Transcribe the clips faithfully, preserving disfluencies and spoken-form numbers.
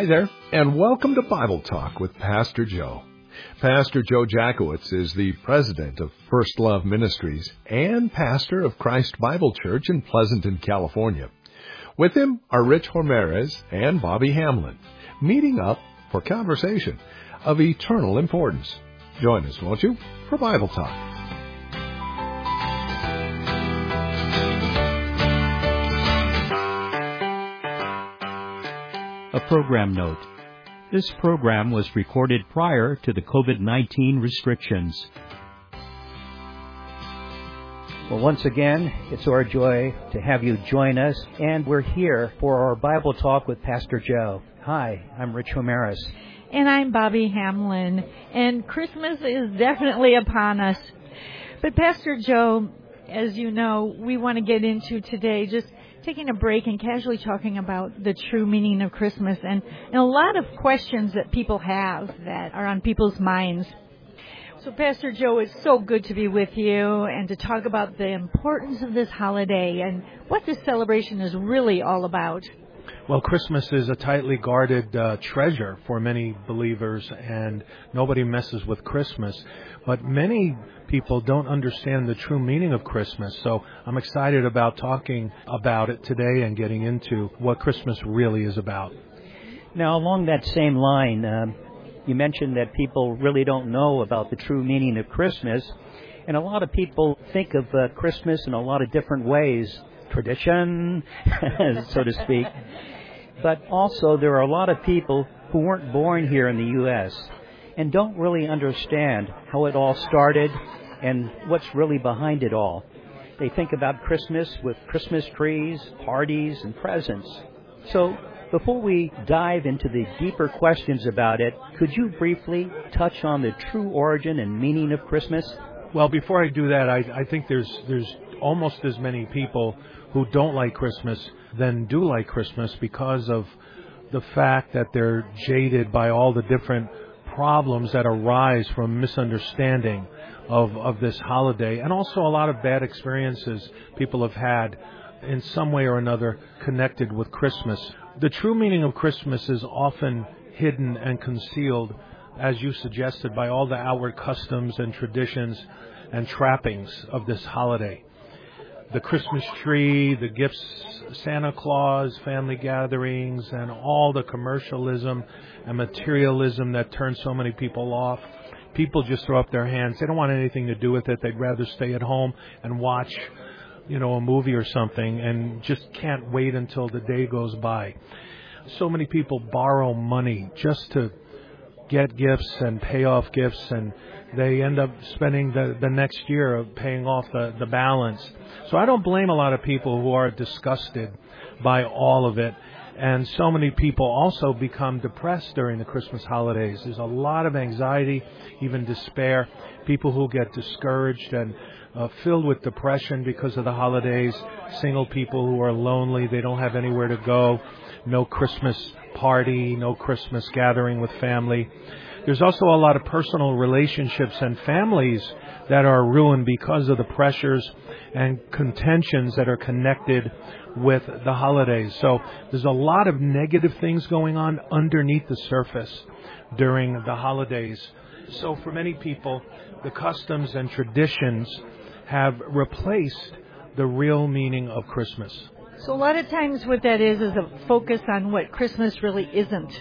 Hi there, and welcome to Bible Talk with Pastor Joe. Pastor Joe Jackowitz is the president of First Love Ministries and pastor of Christ Bible Church in Pleasanton, California. With him are Rich Ramirez and Bobby Hamlin, meeting up for conversation of eternal importance. Join us, won't you, for Bible Talk. A program note. This program was recorded prior to the covid nineteen restrictions. Well, once again, it's our joy to have you join us, and we're here for our Bible Talk with Pastor Joe. Hi, I'm Rich Ramirez. And I'm Bobby Hamlin, and Christmas is definitely upon us. But Pastor Joe, as you know, we want to get into today just taking a break and casually talking about the true meaning of Christmas and, and a lot of questions that people have that are on people's minds. So, Pastor Joe, it's so good to be with you and to talk about the importance of this holiday and what this celebration is really all about. Well, Christmas is a tightly guarded uh, treasure for many believers, and nobody messes with Christmas. But many people don't understand the true meaning of Christmas, so I'm excited about talking about it today and getting into what Christmas really is about. Now, along that same line, um, you mentioned that people really don't know about the true meaning of Christmas, and a lot of people think of uh, Christmas in a lot of different ways, tradition, so to speak. But also there are a lot of people who weren't born here in the U S and don't really understand how it all started and what's really behind it all. They think about Christmas with Christmas trees, parties, and presents. So before we dive into the deeper questions about it, could you briefly touch on the true origin and meaning of Christmas? Well, before I do that, I, I think there's there's almost as many people who don't like Christmas than do like Christmas because of the fact that they're jaded by all the different problems that arise from misunderstanding of, of this holiday, and also a lot of bad experiences people have had in some way or another connected with Christmas. The true meaning of Christmas is often hidden and concealed, as you suggested, by all the outward customs and traditions and trappings of this holiday. The Christmas tree, the gifts, Santa Claus, family gatherings, and all the commercialism and materialism that turns so many people off. People just throw up their hands. They don't want anything to do with it. They'd rather stay at home and watch, you know, a movie or something and just can't wait until the day goes by. So many people borrow money just to get gifts and pay off gifts, and they end up spending the, the next year paying off the, the balance. So I don't blame a lot of people who are disgusted by all of it. And so many people also become depressed during the Christmas holidays. There's a lot of anxiety, even despair, people who get discouraged and uh, filled with depression because of the holidays, single people who are lonely, they don't have anywhere to go, no Christmas party, no Christmas gathering with family. There's also a lot of personal relationships and families that are ruined because of the pressures and contentions that are connected with the holidays. So there's a lot of negative things going on underneath the surface during the holidays. So for many people, the customs and traditions have replaced the real meaning of Christmas. So a lot of times what that is is a focus on what Christmas really isn't.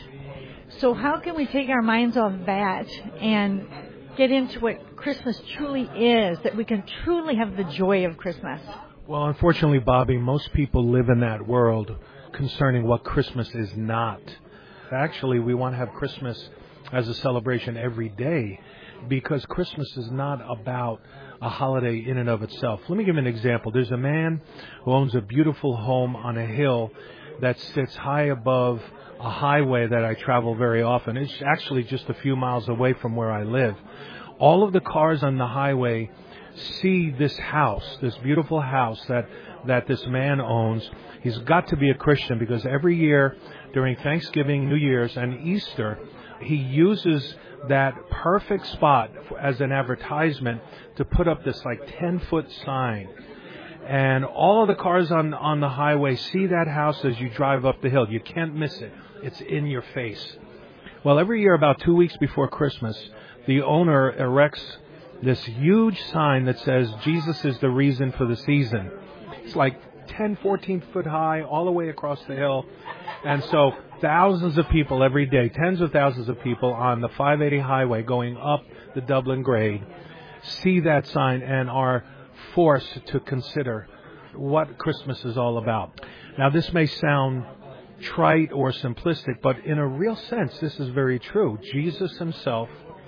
So how can we take our minds off that and get into what Christmas truly is, that we can truly have the joy of Christmas? Well, unfortunately, Bobby, most people live in that world concerning what Christmas is not. Actually, we want to have Christmas as a celebration every day because Christmas is not about a holiday in and of itself. Let me give you an example. There's a man who owns a beautiful home on a hill that sits high above a highway that I travel very often. It's actually just a few miles away from where I live. All of the cars on the highway see this house, this beautiful house that, that this man owns. He's got to be a Christian because every year during Thanksgiving, New Year's, and Easter, he uses that perfect spot as an advertisement to put up this like ten-foot sign. And all of the cars on, on the highway see that house as you drive up the hill. You can't miss it. It's in your face. Well, every year about two weeks before Christmas, the owner erects this huge sign that says, Jesus is the reason for the season. It's like ten, fourteen foot high, all the way across the hill. And so thousands of people every day, tens of thousands of people on the five eighty highway going up the Dublin grade, see that sign and are forced to consider what Christmas is all about. Now, this may sound trite or simplistic, but in a real sense, this is very true. Jesus himself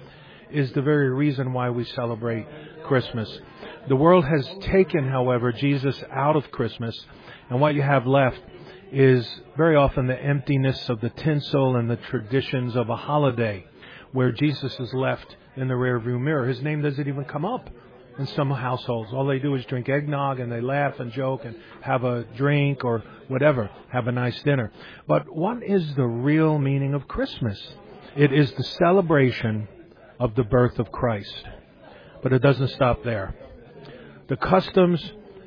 is the very reason why we celebrate Christmas. The world has taken, however, Jesus out of Christmas, and what you have left is very often the emptiness of the tinsel and the traditions of a holiday, where Jesus is left in the rearview mirror. His name doesn't even come up in some households. All they do is drink eggnog and they laugh and joke and have a drink or whatever, have a nice dinner. But what is the real meaning of Christmas? It is the celebration of the birth of Christ. But it doesn't stop there. The customs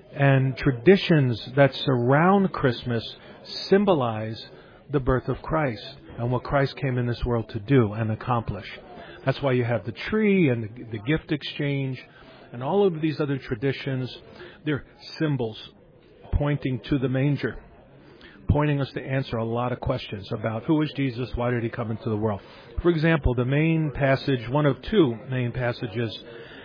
and traditions that surround Christmas symbolize the birth of Christ and what Christ came in this world to do and accomplish. That's why you have the tree and the, the gift exchange and all of these other traditions. They're symbols pointing to the manger, pointing us to answer a lot of questions about who is Jesus, why did he come into the world. For example, the main passage, one of two main passages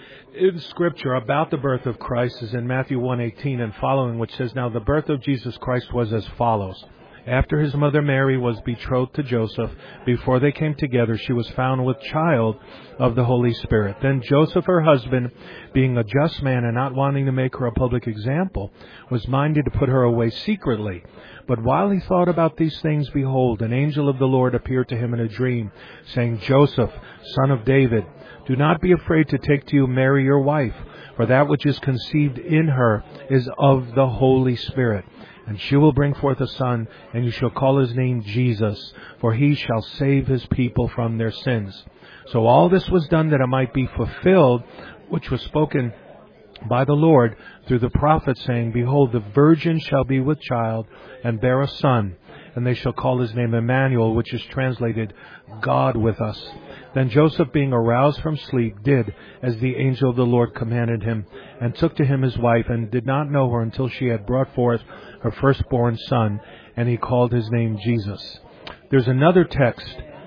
in Scripture about the birth of Christ is in Matthew one eighteen and following, which says, Now the birth of Jesus Christ was as follows. After his mother Mary was betrothed to Joseph, before they came together, she was found with child of the Holy Spirit. Then Joseph, her husband, being a just man and not wanting to make her a public example, was minded to put her away secretly. But while he thought about these things, behold, an angel of the Lord appeared to him in a dream, saying, Joseph, son of David, do not be afraid to take to you Mary your wife, for that which is conceived in her is of the Holy Spirit. And she will bring forth a son, and you shall call his name Jesus, for he shall save his people from their sins. So all this was done that it might be fulfilled, which was spoken by the Lord through the prophet, saying, Behold, the virgin shall be with child, and bear a son, and they shall call his name Emmanuel, which is translated, God with us. Then Joseph, being aroused from sleep, did as the angel of the Lord commanded him, and took to him his wife, and did not know her until she had brought forth her firstborn son, and he called his name Jesus. There's another text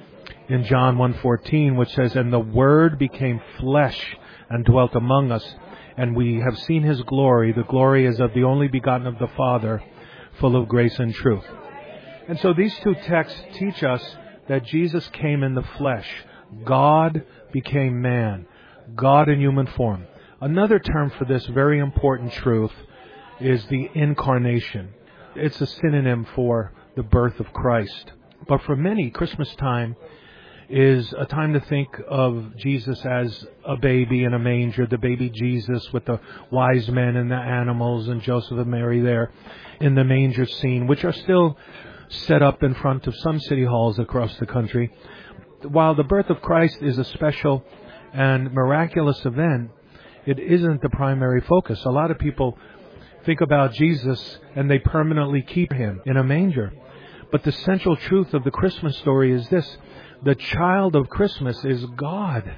in John one fourteen which says, And the Word became flesh and dwelt among us, and we have seen his glory. The glory is of the only begotten of the Father, full of grace and truth. And so these two texts teach us that Jesus came in the flesh. God became man. God in human form. Another term for this very important truth is the incarnation. It's a synonym for the birth of Christ. But for many, Christmas time is a time to think of Jesus as a baby in a manger, the baby Jesus with the wise men and the animals and Joseph and Mary there in the manger scene, which are still set up in front of some city halls across the country. While the birth of Christ is a special and miraculous event, it isn't the primary focus. A lot of people think about Jesus and they permanently keep him in a manger. But the central truth of the Christmas story is this: the child of Christmas is God.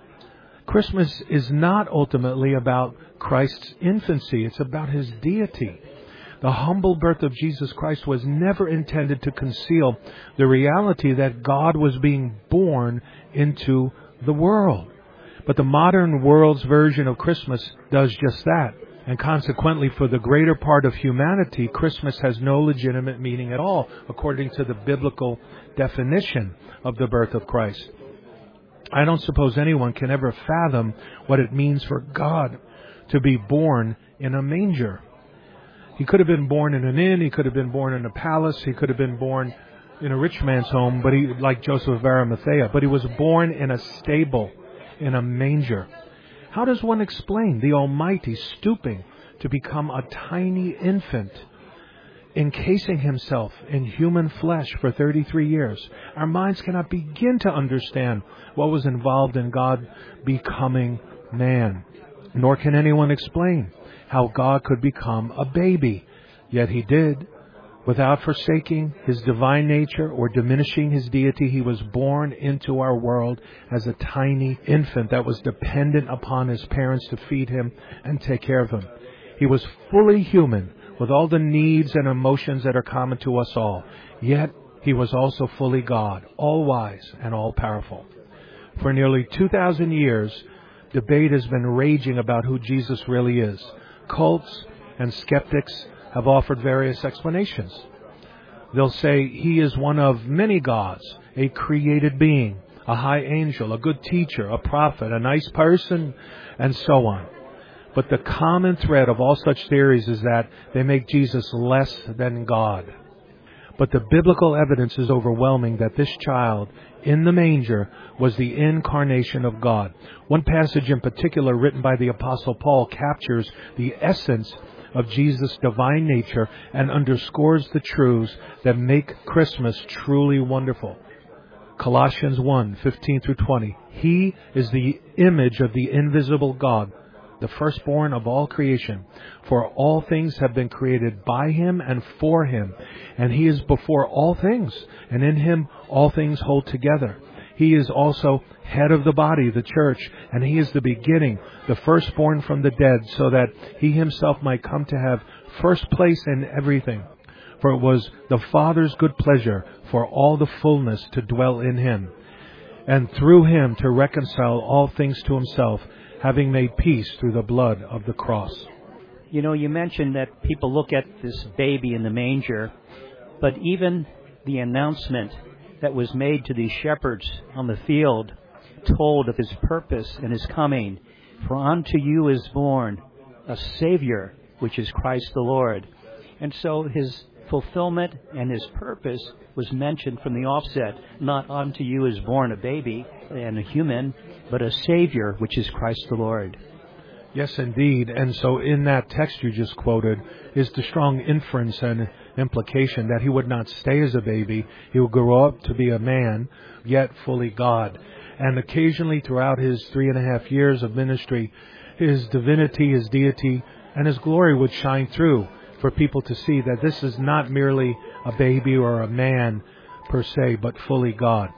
Christmas is not ultimately about Christ's infancy. It's about his deity. The humble birth of Jesus Christ was never intended to conceal the reality that God was being born into the world. But the modern world's version of Christmas does just that. And consequently, for the greater part of humanity, Christmas has no legitimate meaning at all, according to the biblical definition of the birth of Christ. I don't suppose anyone can ever fathom what it means for God to be born in a manger. He could have been born in an inn, he could have been born in a palace, he could have been born in a rich man's home, but he, like Joseph of Arimathea, but he was born in a stable, in a manger. How does one explain the Almighty stooping to become a tiny infant, encasing himself in human flesh for thirty-three years? Our minds cannot begin to understand what was involved in God becoming man, nor can anyone explain how God could become a baby. Yet he did. Without forsaking his divine nature or diminishing his deity, he was born into our world as a tiny infant that was dependent upon his parents to feed him and take care of him. He was fully human with all the needs and emotions that are common to us all. Yet he was also fully God, all-wise and all-powerful. For nearly two thousand years, debate has been raging about who Jesus really is. Cults and skeptics have offered various explanations. They'll say he is one of many gods, a created being, a high angel, a good teacher, a prophet, a nice person, and so on. But the common thread of all such theories is that they make Jesus less than God. But the biblical evidence is overwhelming that this child in the manger was the incarnation of God. One passage in particular written by the Apostle Paul captures the essence of Jesus' divine nature and underscores the truths that make Christmas truly wonderful. Colossians one, fifteen through twenty. He is the image of the invisible God, the firstborn of all creation. For all things have been created by him and for him, and he is before all things, and in him all things hold together. He is also head of the body, the church, and he is the beginning, the firstborn from the dead, so that he himself might come to have first place in everything. For it was the Father's good pleasure for all the fullness to dwell in him, and through him to reconcile all things to himself, having made peace through the blood of the cross. You know, you mentioned that people look at this baby in the manger, but even the announcement that was made to these shepherds on the field told of his purpose and his coming. For unto you is born a Savior, which is Christ the Lord. And so his fulfillment and his purpose was mentioned from the offset. Not unto you is born a baby and a human, but a Savior, which is Christ the Lord. Yes, indeed. And so in that text you just quoted is the strong inference and implication that he would not stay as a baby. He would grow up to be a man, yet fully God. And occasionally throughout his three and a half years of ministry, his divinity, his deity, and his glory would shine through for people to see that this is not merely a baby or a man per se, but fully God.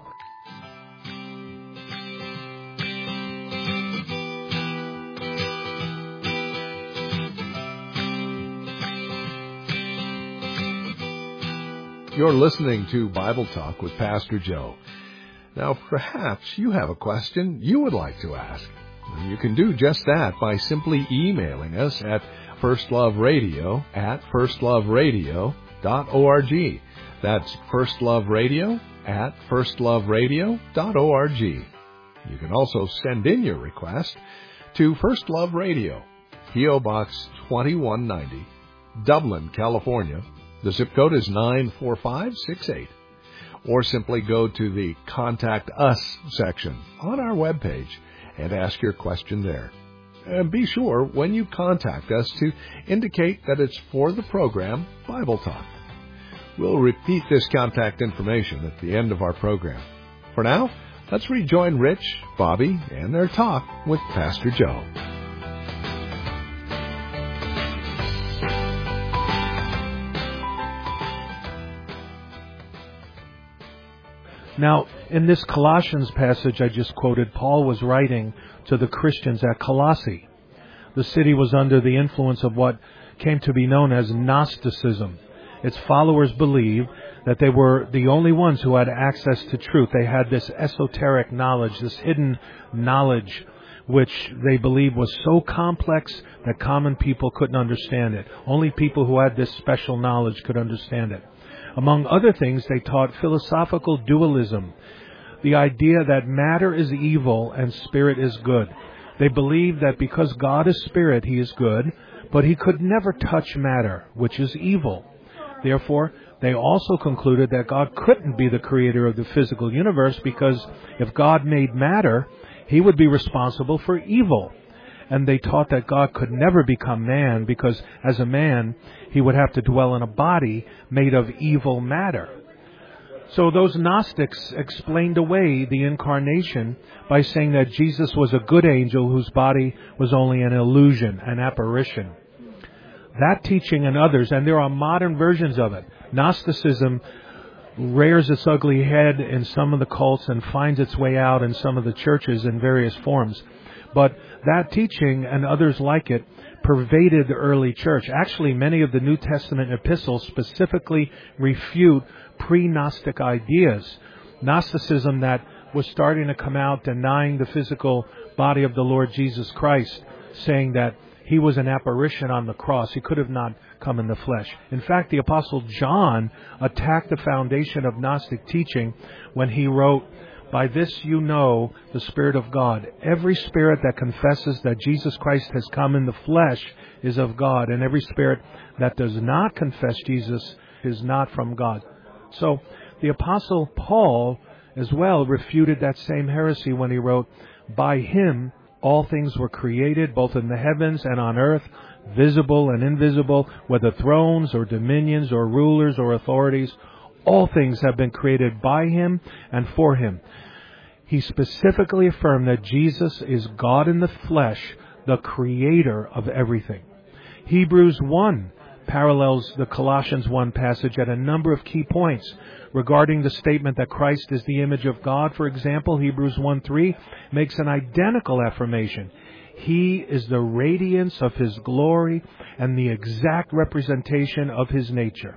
You're listening to Bible Talk with Pastor Joe. Now, perhaps you have a question you would like to ask. You can do just that by simply emailing us at firstloveradio at firstloveradio dot org. That's firstloveradio at firstloveradio dot org. You can also send in your request to First Love Radio, P O Box twenty-one ninety, Dublin, California. The zip code is nine four five six eight. Or simply go to the Contact Us section on our webpage and ask your question there. And be sure, when you contact us, to indicate that it's for the program Bible Talk. We'll repeat this contact information at the end of our program. For now, let's rejoin Rich, Bobby, and their talk with Pastor Joe. Now, in this Colossians passage I just quoted, Paul was writing to the Christians at Colossae. The city was under the influence of what came to be known as Gnosticism. Its followers believed that they were the only ones who had access to truth. They had this esoteric knowledge, this hidden knowledge, which they believed was so complex that common people couldn't understand it. Only people who had this special knowledge could understand it. Among other things, they taught philosophical dualism, the idea that matter is evil and spirit is good. They believed that because God is spirit, he is good, but he could never touch matter, which is evil. Therefore, they also concluded that God couldn't be the creator of the physical universe, because if God made matter, he would be responsible for evil. And they taught that God could never become man, because as a man, he would have to dwell in a body made of evil matter. So those Gnostics explained away the incarnation by saying that Jesus was a good angel whose body was only an illusion, an apparition. That teaching and others, and there are modern versions of it, Gnosticism rears its ugly head in some of the cults and finds its way out in some of the churches in various forms. But that teaching and others like it pervaded the early church. Actually, many of the New Testament epistles specifically refute pre-Gnostic ideas. Gnosticism that was starting to come out denying the physical body of the Lord Jesus Christ, saying that he was an apparition on the cross. He could have not come in the flesh. In fact, the Apostle John attacked the foundation of Gnostic teaching when he wrote, "By this you know the Spirit of God. Every spirit that confesses that Jesus Christ has come in the flesh is of God, and every spirit that does not confess Jesus is not from God." So the Apostle Paul as well refuted that same heresy when he wrote, "By him all things were created, both in the heavens and on earth, visible and invisible, whether thrones or dominions or rulers or authorities. All things have been created by him and for him." He specifically affirmed that Jesus is God in the flesh, the creator of everything. Hebrews one parallels the Colossians one passage at a number of key points regarding the statement that Christ is the image of God. For example, Hebrews one three makes an identical affirmation. He is the radiance of his glory and the exact representation of his nature.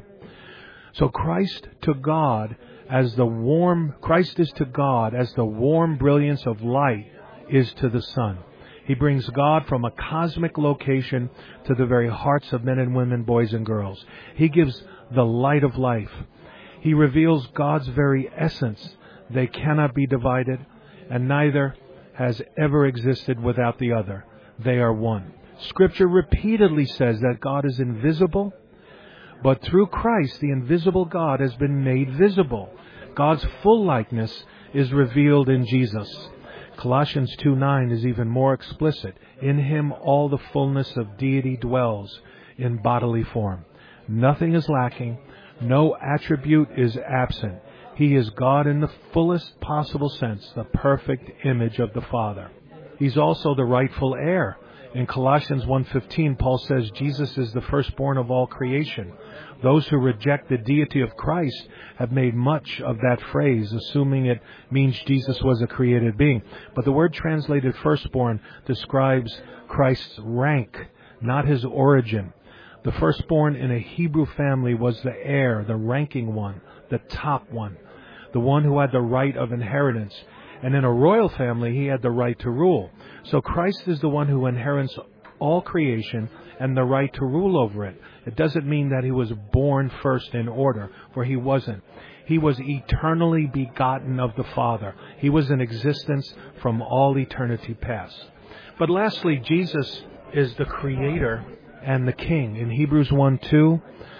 So Christ to God as the warm, Christ is to God as the warm brilliance of light is to the sun. He brings God from a cosmic location to the very hearts of men and women, boys and girls. He gives the light of life. He reveals God's very essence. They cannot be divided, and neither has ever existed without the other. They are one. Scripture repeatedly says that God is invisible, but through Christ, the invisible God has been made visible. God's full likeness is revealed in Jesus. Colossians two nine is even more explicit. In him all the fullness of deity dwells in bodily form. Nothing is lacking. No attribute is absent. He is God in the fullest possible sense, the perfect image of the Father. He's also the rightful heir. In Colossians one fifteen, Paul says Jesus is the firstborn of all creation. Those who reject the deity of Christ have made much of that phrase, assuming it means Jesus was a created being. But the word translated firstborn describes Christ's rank, not his origin. The firstborn in a Hebrew family was the heir, the ranking one, the top one, the one who had the right of inheritance. And in a royal family, he had the right to rule. So Christ is the one who inherits all creation and the right to rule over it. It doesn't mean that he was born first in order, for he wasn't. He was eternally begotten of the Father. He was in existence from all eternity past. But lastly, Jesus is the creator and the king. In Hebrews one two,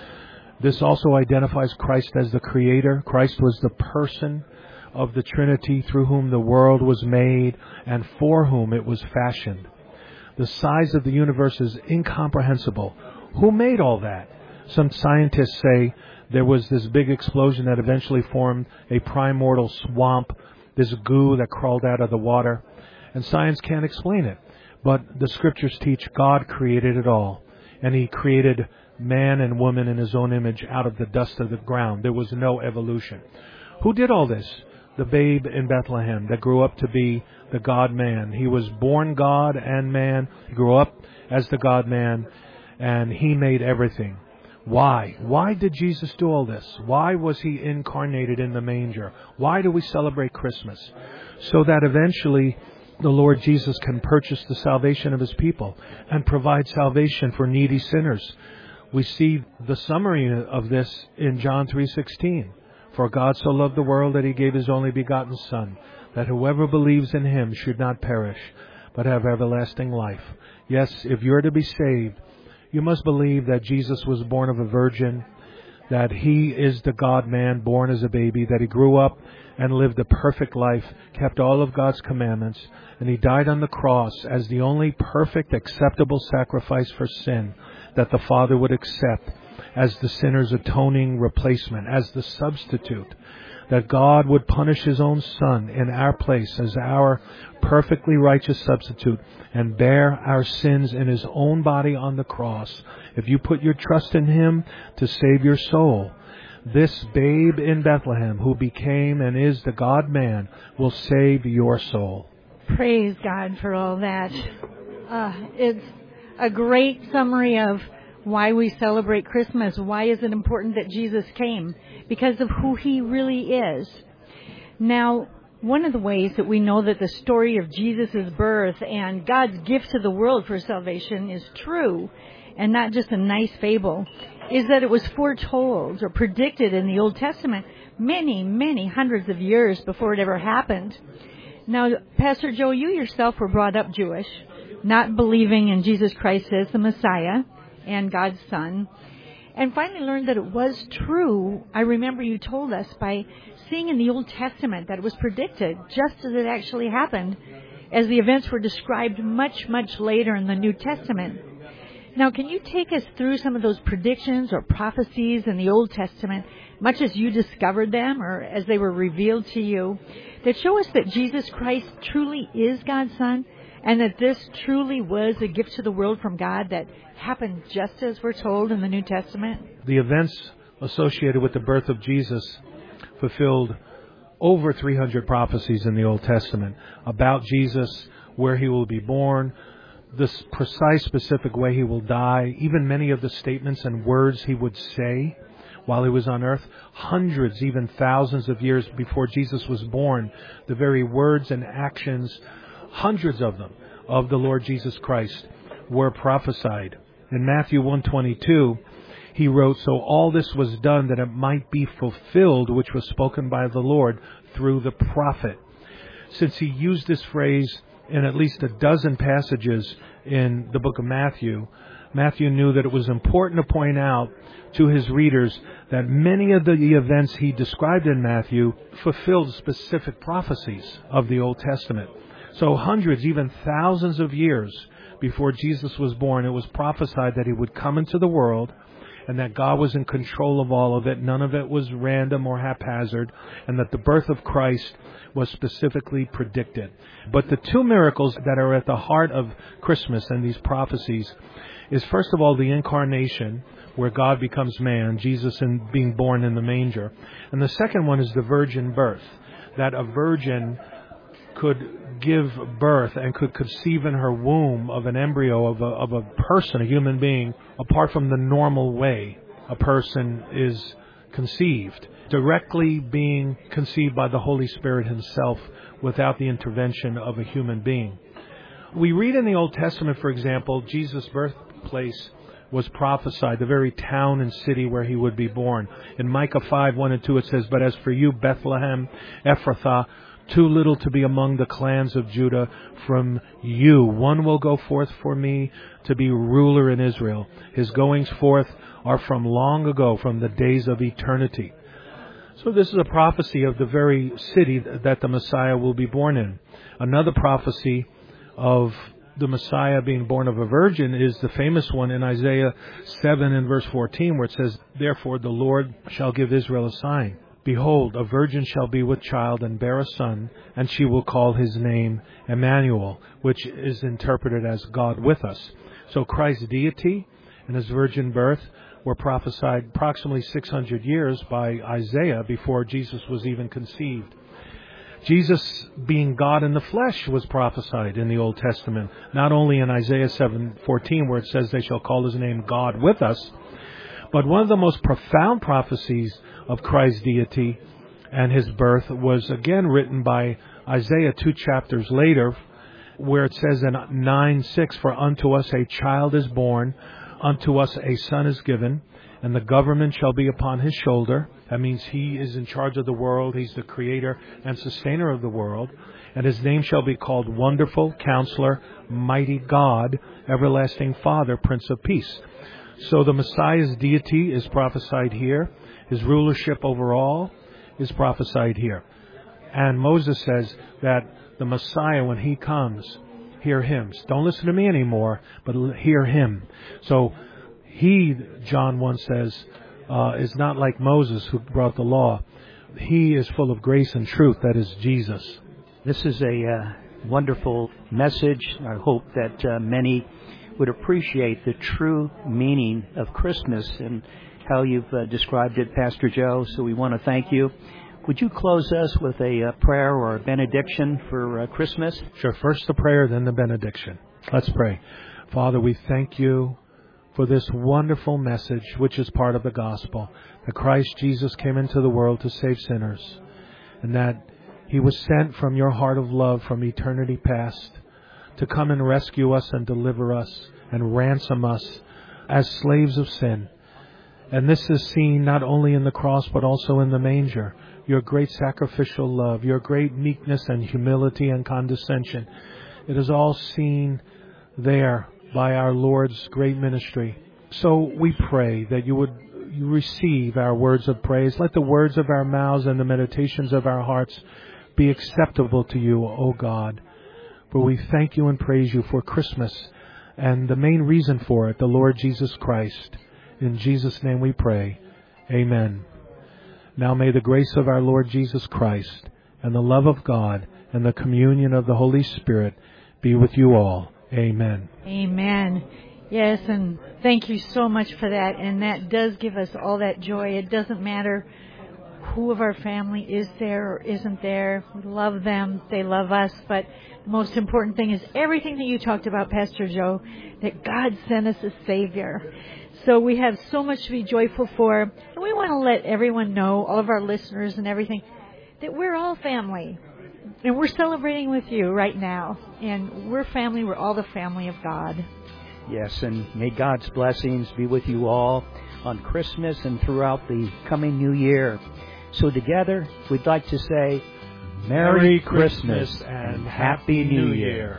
this also identifies Christ as the creator. Christ was the person of the Trinity through whom the world was made and for whom it was fashioned. The size of the universe is incomprehensible. Who made all that? Some scientists say there was this big explosion that eventually formed a primordial swamp, this goo that crawled out of the water, and science can't explain it. But the scriptures teach God created it all, and he created man and woman in his own image out of the dust of the ground. There was no evolution. Who did all this? The babe in Bethlehem that grew up to be the God-man. He was born God and man. He grew up as the God-man, and he made everything. Why? Why did Jesus do all this? Why was he incarnated in the manger? Why do we celebrate Christmas? So that eventually the Lord Jesus can purchase the salvation of his people and provide salvation for needy sinners. We see the summary of this in John three sixteen. For God so loved the world that he gave his only begotten Son, that whoever believes in him should not perish, but have everlasting life. Yes, if you're to be saved, you must believe that Jesus was born of a virgin, that he is the God-man born as a baby, that he grew up and lived a perfect life, kept all of God's commandments, and he died on the cross as the only perfect, acceptable sacrifice for sin that the Father would accept as the sinner's atoning replacement, as the substitute, that God would punish his own Son in our place as our perfectly righteous substitute and bear our sins in his own body on the cross. If you put your trust in him to save your soul, This babe in Bethlehem, who became and is the God-man, will save your soul. Praise God for all that. Uh, it's a great summary of why we celebrate Christmas. Why is it important that Jesus came? Because of who he really is. Now, one of the ways that we know that the story of Jesus' birth and God's gift to the world for salvation is true and not just a nice fable is that it was foretold or predicted in the Old Testament many, many hundreds of years before it ever happened. Now, Pastor Joe, you yourself were brought up Jewish, not believing in Jesus Christ as the Messiah and God's Son, and finally learned that it was true. I remember you told us by seeing in the Old Testament that it was predicted just as it actually happened, as the events were described much, much later in the New Testament. Now, can you take us through some of those predictions or prophecies in the Old Testament, much as you discovered them or as they were revealed to you, that show us that Jesus Christ truly is God's Son and that this truly was a gift to the world from God that happened just as we're told in the New Testament? The events associated with the birth of Jesus fulfilled over three hundred prophecies in the Old Testament about Jesus, where he will be born, the precise, specific way he will die, even many of the statements and words he would say while he was on earth, hundreds, even thousands of years before Jesus was born, the very words and actions, hundreds of them, of the Lord Jesus Christ were prophesied. In Matthew one twenty-two, he wrote, "So all this was done that it might be fulfilled, which was spoken by the Lord through the prophet." Since he used this phrase in at least a dozen passages in the book of Matthew, Matthew knew that it was important to point out to his readers that many of the events he described in Matthew fulfilled specific prophecies of the Old Testament. So hundreds, even thousands of years before Jesus was born, it was prophesied that he would come into the world and that God was in control of all of it. None of it was random or haphazard, and that the birth of Christ was specifically predicted. But the two miracles that are at the heart of Christmas and these prophecies is, first of all, the incarnation, where God becomes man, Jesus in being born in the manger. And the second one is the virgin birth, that a virgin could give birth and could conceive in her womb of an embryo of a, of a person, a human being, apart from the normal way a person is conceived, directly being conceived by the Holy Spirit himself without the intervention of a human being. We read in the Old Testament, for example, Jesus' birthplace was prophesied, the very town and city where he would be born. In Micah five, one and two, it says, "But as for you, Bethlehem, Ephrathah, too little to be among the clans of Judah, from you one will go forth for me to be ruler in Israel. His goings forth are from long ago, from the days of eternity." So this is a prophecy of the very city that the Messiah will be born in. Another prophecy of the Messiah being born of a virgin is the famous one in Isaiah seven and verse fourteen, where it says, "Therefore the Lord shall give Israel a sign. Behold, a virgin shall be with child and bear a son, and she will call his name Emmanuel," which is interpreted as God with us. So Christ's deity and his virgin birth were prophesied approximately six hundred years by Isaiah before Jesus was even conceived. Jesus being God in the flesh was prophesied in the Old Testament, not only in Isaiah seven fourteen, where it says they shall call his name God with us, but one of the most profound prophecies of Christ's deity and his birth was again written by Isaiah two chapters later, where it says in nine six, "For unto us a child is born, unto us a son is given, and the government shall be upon his shoulder." That means he is in charge of the world. He's the creator and sustainer of the world. "And his name shall be called Wonderful, Counselor, Mighty God, Everlasting Father, Prince of Peace." So the Messiah's deity is prophesied here. His rulership over all is prophesied here. And Moses says that the Messiah, when he comes, hear him. Don't listen to me anymore, but hear him. So he, John one says, uh, is not like Moses who brought the law. He is full of grace and truth. That is Jesus. This is a uh, wonderful message. I hope that uh, many would appreciate the true meaning of Christmas. And how you've uh, described it, Pastor Joe, so we want to thank you. Would you close us with a uh, prayer or a benediction for uh, Christmas? Sure. First the prayer, then the benediction. Let's pray. Father, we thank you for this wonderful message, which is part of the gospel, that Christ Jesus came into the world to save sinners, and that He was sent from your heart of love from eternity past to come and rescue us and deliver us and ransom us as slaves of sin. And this is seen not only in the cross but also in the manger, your great sacrificial love, your great meekness and humility and condescension. It is all seen there by our Lord's great ministry. So we pray that you would you receive our words of praise. Let the words of our mouths and the meditations of our hearts be acceptable to you, O God. For we thank you and praise you for Christmas and the main reason for it, the Lord Jesus Christ. In Jesus' name we pray. Amen. Now may the grace of our Lord Jesus Christ and the love of God and the communion of the Holy Spirit be with you all. Amen. Amen. Yes, and thank you so much for that. And that does give us all that joy. It doesn't matter who of our family is there or isn't there. We love them. They love us. But the most important thing is everything that you talked about, Pastor Joe, that God sent us a Savior. So we have so much to be joyful for. And we want to let everyone know, all of our listeners and everything, that we're all family. And we're celebrating with you right now. And we're family. We're all the family of God. Yes, and may God's blessings be with you all on Christmas and throughout the coming new year. So together, we'd like to say, Merry, Merry Christmas, Christmas and Happy New Year.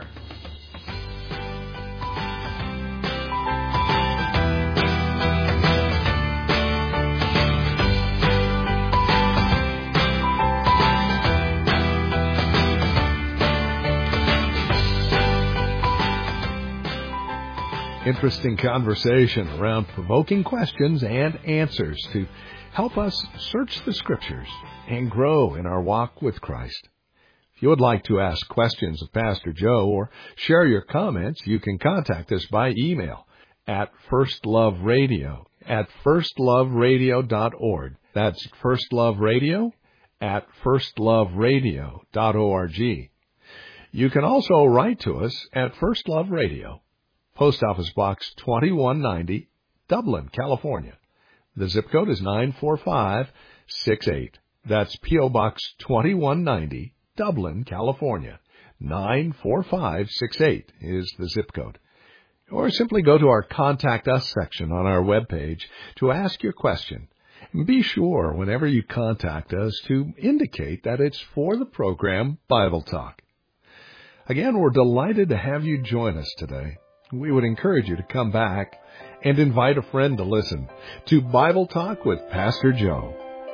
Interesting conversation around provoking questions and answers to help us search the Scriptures and grow in our walk with Christ. If you would like to ask questions of Pastor Joe or share your comments, you can contact us by email at firstloveradio at firstloveradio dot org. That's firstloveradio at firstloveradio dot org. You can also write to us at First Love Radio, Post Office Box twenty-one ninety, Dublin, California. The zip code is nine four five six eight. That's P O Box twenty-one ninety, Dublin, California. nine four five six eight is the zip code. Or simply go to our Contact Us section on our webpage to ask your question. And be sure, whenever you contact us, to indicate that it's for the program Bible Talk. Again, we're delighted to have you join us today. We would encourage you to come back and invite a friend to listen to Bible Talk with Pastor Joe.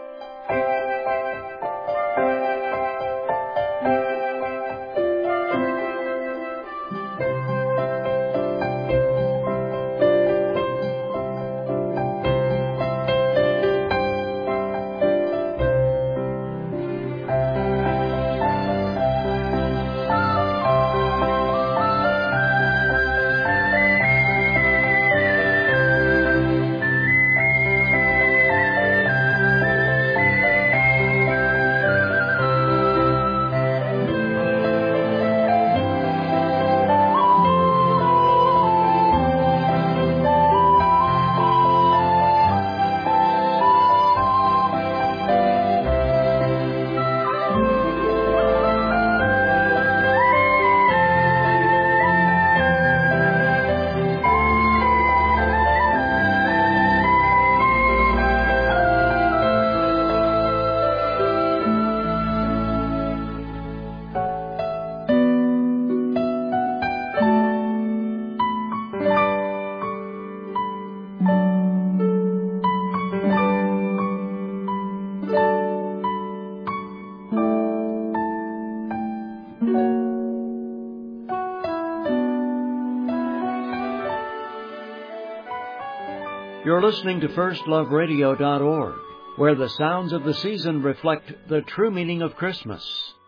You're listening to first love radio dot org, where the sounds of the season reflect the true meaning of Christmas.